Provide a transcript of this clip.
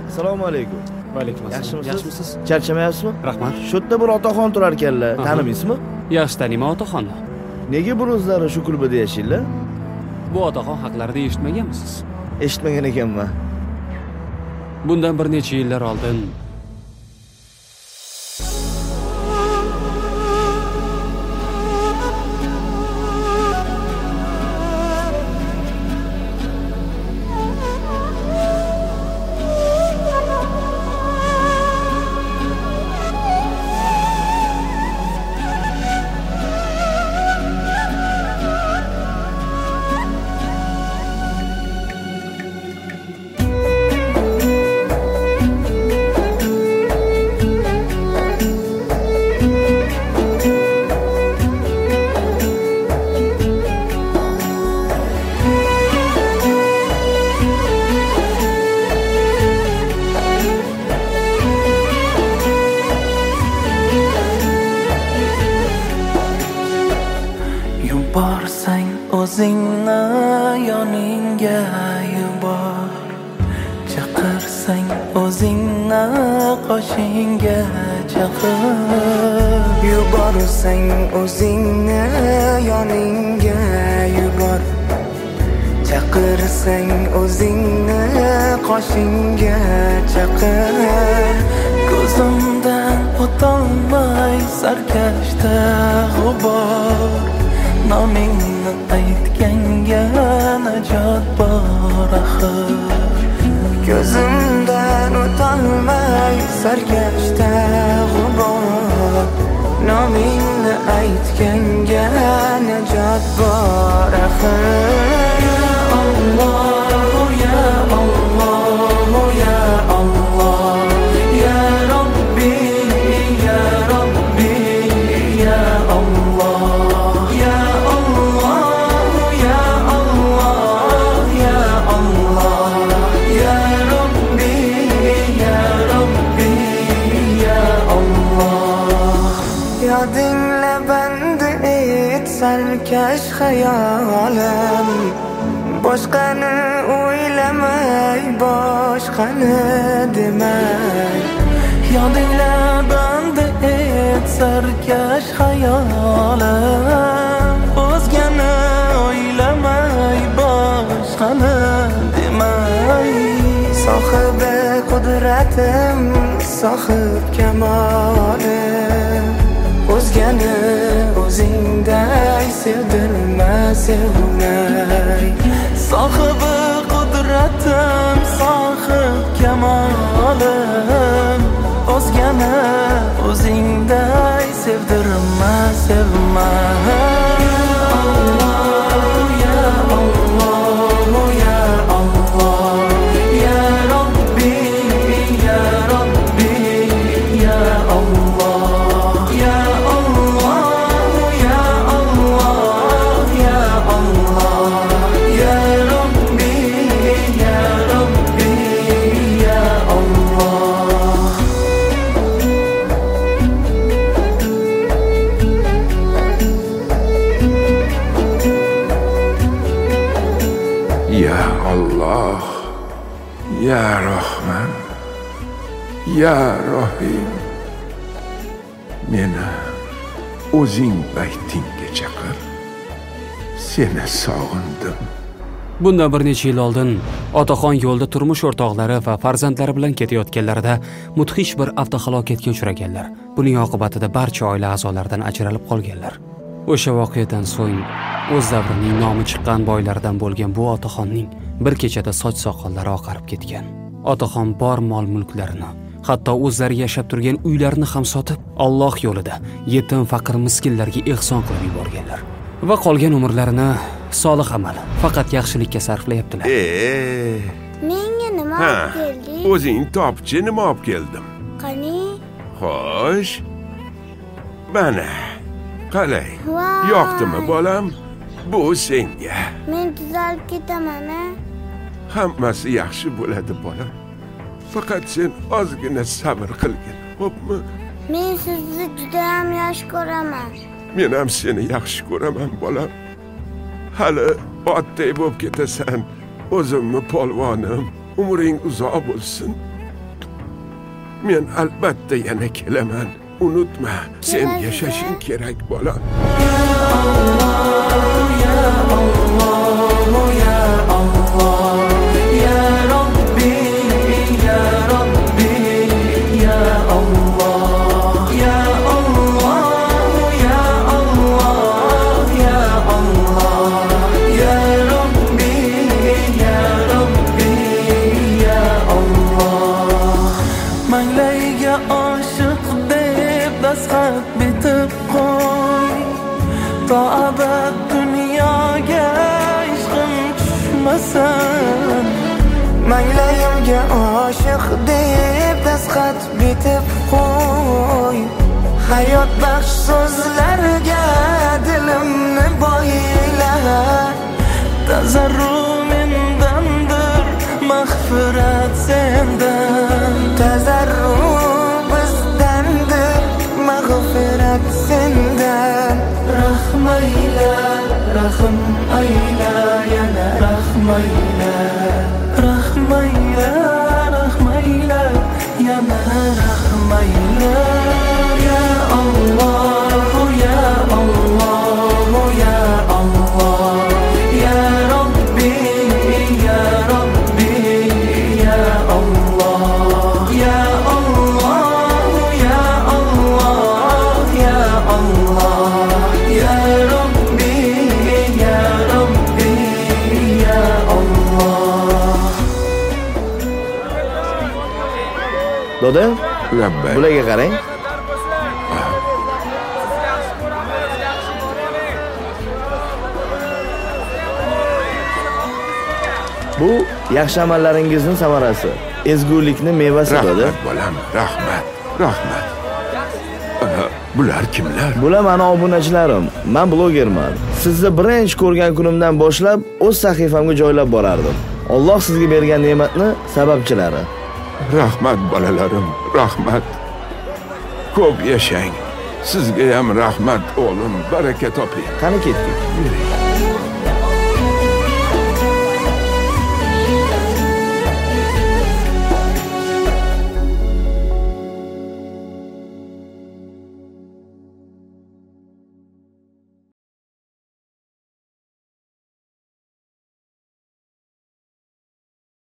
Assalomu alaykum. Va alaykum assalom. Yaxshimisiz? Charchamayapsizmi? Rahmat. Shu yerda bir otaxon turar ekanlar. Tanimaysizmi? Yaxshi taniyman otaxonni. Nega bir o'zlari shu klubida yashaylar? Bu otaxon haqlarida eshitmaganmisiz? Eshitmagan ekanman. Bundan bir necha yillar oldin Yuborsang o'zingni yoningga yubor, chaqirsang o'zingni qoshingga chaqir. Yuborsang o'zingni yoningga yubor, chaqirsang o'zingni qoshingga chaqir. Ko'zimdan o'tolmay sarkashda g'ubor, nomingni aytganga najot bor axir. Ko'zimdan o'tolmay sarkashda g'ubor, nomingni aytganga najot bor axir. Ya Allah, ya Allah, ya Allah, ya Rabbi, ya Rabbi, ya Allah. Yodingla bandi et sarkash xayolim, boshqani o'ylamay, boshqani demay. Yodingla bandi et sarkash xayolim, o'zgani o'ylamay, boshqani demay. Sohibi qudratim, sohib kamolim, o'zgani o'zingday sevdirma, sevmay. Sohibi qudratim, sohib kamolim, o'zgani o'zingday sevdirma, sevmay. Ya Allah, Ya Rahman, Ya Rahim, meni o'zing baytingga chaqir, seni sog'indim. Bundan bir necha yil oldin otaxon yo'lda turmush o'rtoqlari va farzandlari bilan ketayotganlarida mudhish bir avtohalokatga uchraganlar. Buning oqibatida barcha oila a'zolaridan ajralib qolganlar. O'sha voqeadan so'ng o'z davrining nomi chiqqan boylardan bo'lgan bu otaxonning bir kechada soch soqollari oqarib ketgan. Otaxon bor mol-mulklarini, hatto o'zlari yashab turgan uylarini ham sotib, Alloh yo'lida yetim, faqir, miskinlarga ehson qilib yuborganlar. Va qolgan umrlarini solih amal, faqat yaxshilikka sarflayaptilar. Menga nima olib kelding? O'zing topchi, nima olib keldim? Qani? Xo'sh. Mana. Qalay? Voy. Yoqdimi bolam? Bu senga. Men tuzalib ketaman-a? Hammasi yaxshi bo'ladi bolam. Faqat sen ozgina sabr qilgin, xo'pmi? Men sizni juda ham yaxshi ko'raman. Men ham seni yaxshi ko'raman bolam. Hali otday bo'lib ketasan. O'zimni polvonim, umring uzoq bo'lsin. Men albatta yana kelaman. Unutma, sen yashashing kerak bola. Manglayga oshiq deb dasxat bitib qo'y. To abad dunyoga ishqim tushmasin. Manglayimga oshiq deb dasxat bitib qo'y. Hayot baxsh so'zlarga dilimni boyla. Tazarru mendandir, mag'firat sendan. Tazarru bizdandir, mag'firat sendan. Rahmayla, rahm ayla, yana rahmayla. Rahmayla, rahmayla, yana rahmayla. Ya Allah, ya Allah, ya Allah. Ya Rabbi, ya Rabbi, ya Allah. Ya Allah, ya Allah, ya Allah. Ya Rabbi, ya Rabbi, ya Allah. Doda, Labbay. bularga qarang. Bu yaxshi amallaringizning samarasi, ezgulikning mevasi doda. Rahmat bolam, rahmat, rahmat. Bular kimlar? Bular meni obunachilarim. Men blogerman. Sizni birinchi ko'rgan kunimdan boshlab o'z sahifamga joylab borardim. Alloh sizga bergan ne'matni sababchilari. Rahmat bolalarim, rahmat. Ko'p yashang. Sizga ham rahmat o'g'lim, baraka toping. Qani ketdik. Yuring.